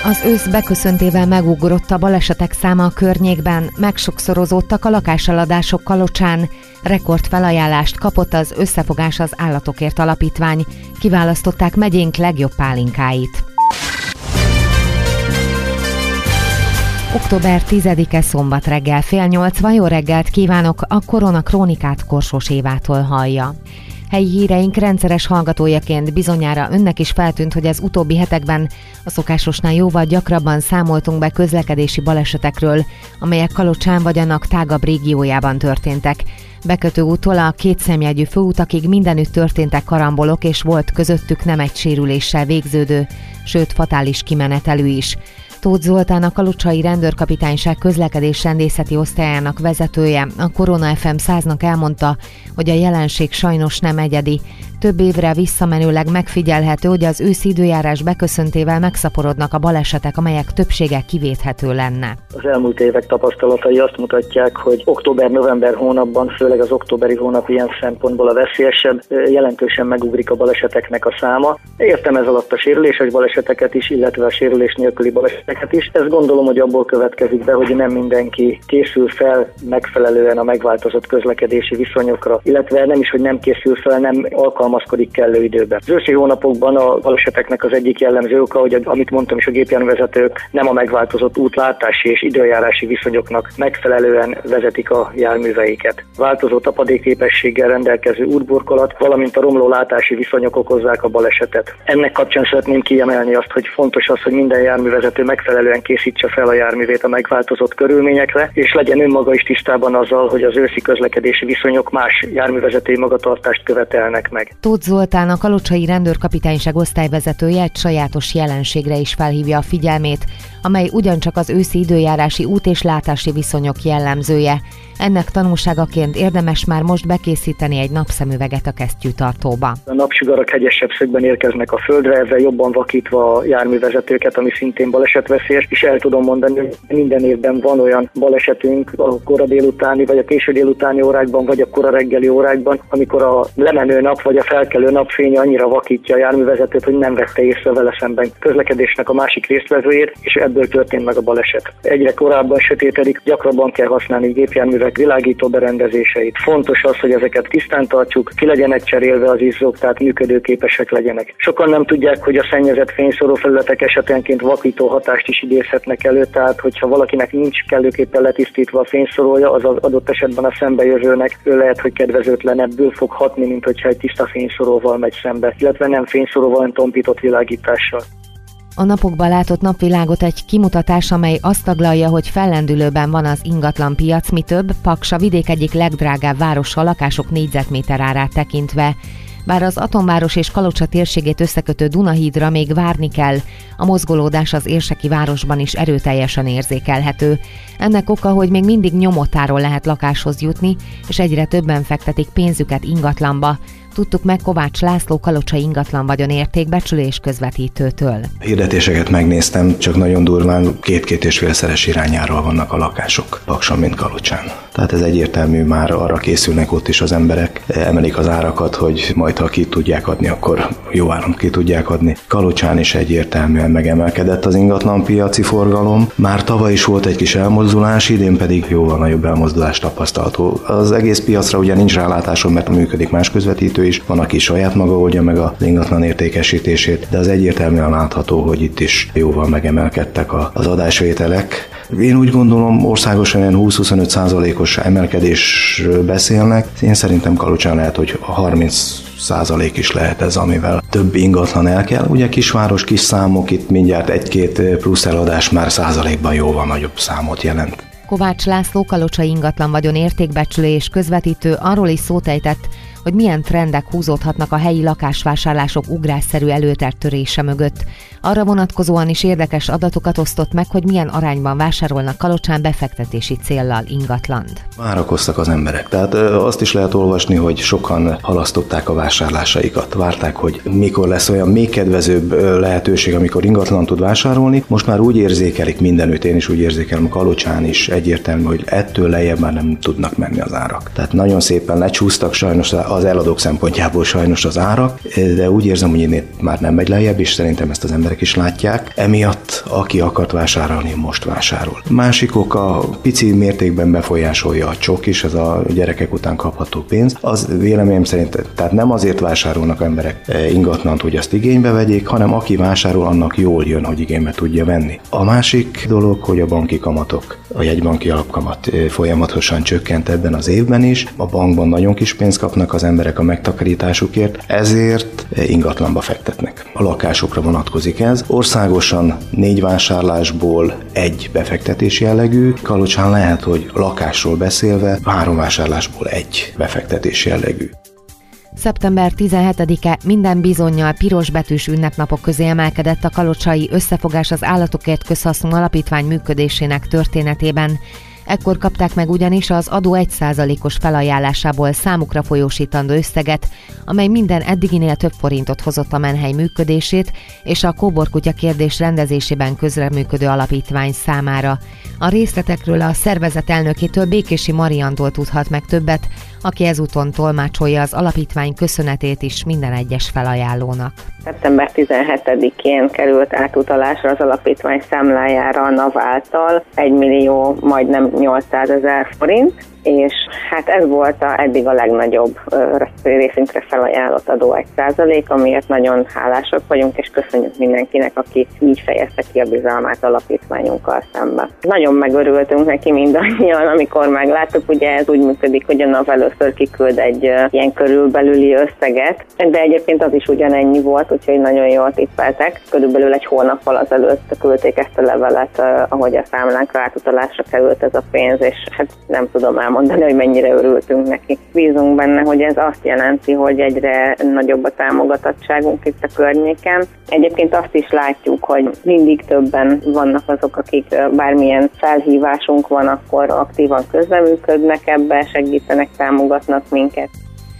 Az ősz beköszöntével megugrott a balesetek száma a környékben, megsokszorozódtak a lakáseladások Kalocsán, rekordfelajánlást kapott az Összefogás az Állatokért Alapítvány, kiválasztották megyénk legjobb pálinkáit. Október 10-e szombat reggel 7:30, jó reggelt kívánok, a Korona Krónikát Korsós Évától hallja. Helyi híreink rendszeres hallgatójaként bizonyára önnek is feltűnt, hogy az utóbbi hetekben a szokásosnál jóval gyakrabban számoltunk be közlekedési balesetekről, amelyek Kalocsán vagy annak tágabb régiójában történtek. Bekötőúttól a kétszemjegyű főutakig mindenütt történtek karambolok, és volt közöttük nem egy sérüléssel végződő, sőt fatális kimenetelű is. Tóth Zoltán, a Kalocsai Rendőrkapitányság közlekedés-rendészeti osztályának vezetője a Korona FM 100-nak elmondta, hogy a jelenség sajnos nem egyedi. Több évre visszamenőleg megfigyelhető, hogy az őszi időjárás beköszöntével megszaporodnak a balesetek, amelyek többsége kivéthető lenne. Az elmúlt évek tapasztalatai azt mutatják, hogy október-november hónapban, főleg az októberi hónap ilyen szempontból a veszélyesebb, jelentősen megugrik a baleseteknek a száma. Értem ez alatt a sérüléses baleseteket is, illetve a sérülés nélküli baleseteket is. Ezt gondolom, hogy abból következik be, hogy nem mindenki készül fel megfelelően a megváltozott közlekedési viszonyokra, illetve nem is, hogy nem készül fel, nem alkalmazkodik kellő időben. Az őszi hónapokban a baleseteknek az egyik jellemző oka, hogy amit mondtam is, a gépjárművezetők nem a megváltozott útlátási és időjárási viszonyoknak megfelelően vezetik a járműveiket. Változó tapadékképességgel rendelkező útburkolat, valamint a romló látási viszonyok okozzák a balesetet. Ennek kapcsán szeretném kiemelni azt, hogy fontos az, hogy minden járművezető megfelelően készítse fel a járművét a megváltozott körülményekre, és legyen önmaga is tisztában azzal, hogy az őszi közlekedési viszonyok más járművezetői magatartást követelnek meg. Tóth Zoltán, a Kalocsai Rendőrkapitányság osztályvezetője egy sajátos jelenségre is felhívja a figyelmét, amely ugyancsak az őszi időjárási út- és látási viszonyok jellemzője. Ennek tanulságaként érdemes már most bekészíteni egy napszemüveget a kesztyűtartóba. A napsugarak hegyesebb szögben érkeznek a földre, ezzel jobban vakítva a járművezetőket, ami szintén balesetveszélyes, és el tudom mondani, hogy minden évben van olyan balesetünk a kora délutáni, vagy a késő délutáni órákban, vagy a kora reggeli órákban, amikor a lemenő nap vagy a felkelő napfénye annyira vakítja a járművezetőt, hogy nem vette észre vele szemben közlekedésnek a másik résztvevőjét, és ebből történt meg a baleset. Egyre korábban sötétedik, gyakrabban kell használni gépjárművek világító berendezéseit. Fontos az, hogy ezeket tisztán tartsuk, ki legyenek cserélve az izzók, tehát működőképesek legyenek. Sokan nem tudják, hogy a szennyezett fényszóró felületek esetenként vakító hatást is idézhetnek elő, tehát hogyha valakinek nincs kellőképpen letisztítva a fényszorója, az adott esetben a szembejövőnek ő lehet, hogy kedvezőtlenebbül fog hatni, mint hogyha egy tiszta fényszoróval megy szembe, illetve nem fényszoróval, hanem tompított világítással. A napokban látott napvilágot egy kimutatás, amely azt taglalja, hogy fellendülőben van az ingatlanpiac, mi több, Paks a vidék egyik legdrágább városa lakások négyzetméter árát tekintve. Bár az Atomváros és Kalocsa térségét összekötő Dunahídra még várni kell, a mozgolódás az érseki városban is erőteljesen érzékelhető. Ennek oka, hogy még mindig nyomotáról lehet lakáshoz jutni, és egyre többen fektetik pénzüket ingatlanba. Tudtuk meg Kovács László kalocsai ingatlan vagyon értékbecsülés közvetítőtől. Hirdetéseket megnéztem, csak nagyon durván 2-2,5-szeres irányáról vannak a lakások Pakson, mint Kalocsán. Tehát ez egyértelmű, már arra készülnek ott is az emberek, emelik az árakat, hogy majd ha ki tudják adni, akkor jó áron ki tudják adni. Kalocsán is egyértelműen megemelkedett az ingatlanpiaci forgalom. Már tavaly is volt egy kis elmozdulás, idén pedig jóval nagyobb elmozdulás tapasztalható. Az egész piacra ugye nincs rálátásom, mert működik más közvetítő is, van, aki saját maga oldja meg az ingatlan értékesítését, de az egyértelműen látható, hogy itt is jóval megemelkedtek az adásvételek. Én úgy gondolom, országosan olyan 20-25%-os emelkedésről beszélnek. Én szerintem Kalocsán lehet, hogy 30% is lehet ez, amivel több ingatlan el kell. Ugye kisváros, kis számok, itt mindjárt 1-2 plusz eladás már százalékban jóval nagyobb számot jelent. Kovács László kalocsai ingatlan vagyon értékbecsülés közvetítő arról is szót ejtett, hogy milyen trendek húzódhatnak a helyi lakásvásárlások ugrásszerű előtertörése mögött. Arra vonatkozóan is érdekes adatokat osztott meg, hogy milyen arányban vásárolnak Kalocsán befektetési céllal ingatlant. Várakoztak az emberek, tehát azt is lehet olvasni, hogy sokan halasztották a vásárlásaikat. Várták, hogy mikor lesz olyan még kedvezőbb lehetőség, amikor ingatlan tud vásárolni. Most már úgy érzékelik mindenütt, én is úgy érzékelem, Kalocsán is egyértelmű, hogy ettől lejjebb már nem tudnak menni az árak. Tehát nagyon szépen lecsúsztak, sajnos az eladók szempontjából sajnos az árak, de úgy érzem, hogy én már nem megy lejjebb, és szerintem ezt az emberek is látják. Emiatt, aki akart vásárolni, most vásárol. Másik oka, pici mértékben befolyásolja a csok is, ez a gyerekek után kapható pénz. Az véleményem szerint, tehát nem azért vásárolnak emberek ingatlant, hogy azt igénybe vegyék, hanem aki vásárol, annak jól jön, hogy igénybe tudja venni. A másik dolog, hogy a banki kamatok, a jegybanki alapkamat folyamatosan csökkent ebben az évben is. A bankban nagyon kis pénzt kapnak az emberek a megtakarításukért, ezért ingatlanba fektetnek. A lakásokra vonatkozik ez. Országosan 4 vásárlásból 1 befektetés jellegű. Kalocsán lehet, hogy lakásról beszélve 3 vásárlásból 1 befektetés jellegű. Szeptember 17-e minden bizonnyal pirosbetűs ünnepnapok közé emelkedett a kalocsai Összefogás az Állatokért Közhasznú Alapítvány működésének történetében. Ekkor kapták meg ugyanis az adó 1%-os felajánlásából számukra folyósítandó összeget, amely minden eddiginél több forintot hozott a menhely működését és a kóborkutya kérdés rendezésében közreműködő alapítvány számára. A részletekről a szervezet elnökétől, Békési Mariantól tudhat meg többet, aki ezúton tolmácsolja az alapítvány köszönetét is minden egyes felajánlónak. Szeptember 17-én került átutalásra az alapítvány számlájára a NAV által 1 millió majdnem 800 000 forint, és hát ez volt eddig a legnagyobb részünkre felajánlott adó 1%, amiért nagyon hálásak vagyunk, és köszönjük mindenkinek, aki így fejezte ki a bizalmát alapítványunkkal szemben. Nagyon megörültünk neki mindannyian, amikor megláttuk, ugye ez úgy működik, hogy a NAV először kiküld egy ilyen körülbelüli összeget, de egyébként az is ugyanennyi volt, úgyhogy nagyon jól tippeltek. Körülbelül egy hónappal azelőtt küldték ezt a levelet, ahogy a számlánkra átutalásra került ez a pénz, és hát nem tudom elmondani, hogy mennyire örültünk neki. Bízunk benne, hogy ez azt jelenti, hogy egyre nagyobb a támogatottságunk itt a környéken. Egyébként azt is látjuk, hogy mindig többen vannak azok, akik bármilyen felhívásunk van, akkor aktívan közreműködnek ebbe, segítenek, támogatnak minket.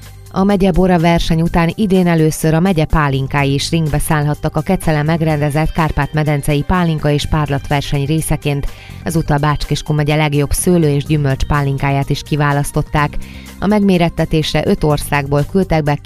A megyebora verseny után idén először a megye pálinkái is ringbe szállhattak a Kecelen megrendezett Kárpát-medencei pálinka és párlatverseny részeként, ezúttal Bács-Kiskun megye legjobb szőlő- és gyümölcs pálinkáját is kiválasztották. A megmérettetésre 5 országból küldtek be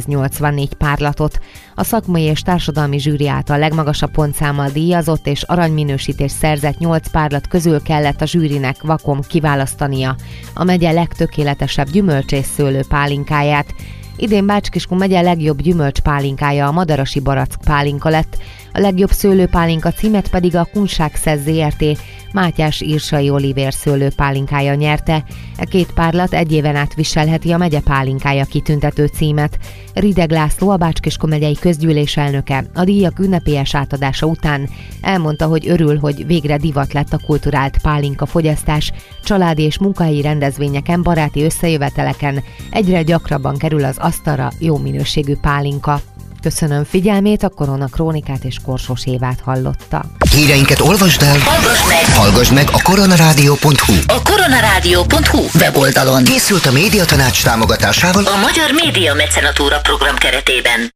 284 párlatot. A szakmai és társadalmi zsűri által legmagasabb pontszámmal díjazott és aranyminősítést szerzett 8 párlat közül kellett a zsűrinek vakon kiválasztania a megye legtökéletesebb gyümölcs és szőlő pálinkáját. Idén Bács-Kiskun megye legjobb gyümölcspálinkája a Madarasi Barack pálinka lett, a legjobb szőlőpálinka címet pedig a Kunságszesz Zrt. Mátyás Irsai Olivér szőlőpálinkája nyerte. E 2 párlat egy éven át viselheti a megye pálinkája kitüntető címet. Rideg László, a Bács-Kiskun megyei közgyűlés elnöke a díjak ünnepélyes átadása után elmondta, hogy örül, hogy végre divat lett a kulturált pálinka fogyasztás, családi és munkahelyi rendezvényeken, baráti összejöveteleken egyre gyakrabban kerül az asztalra jó minőségű pálinka. Köszönöm figyelmét, a Korona Krónikát és Korsós Évát hallotta. Híreinket olvasd el, hallgass meg a koronarádió.hu. A koronarádió.hu weboldalon. Készült a Médiatanács támogatásával a Magyar Média Mecenatúra program keretében.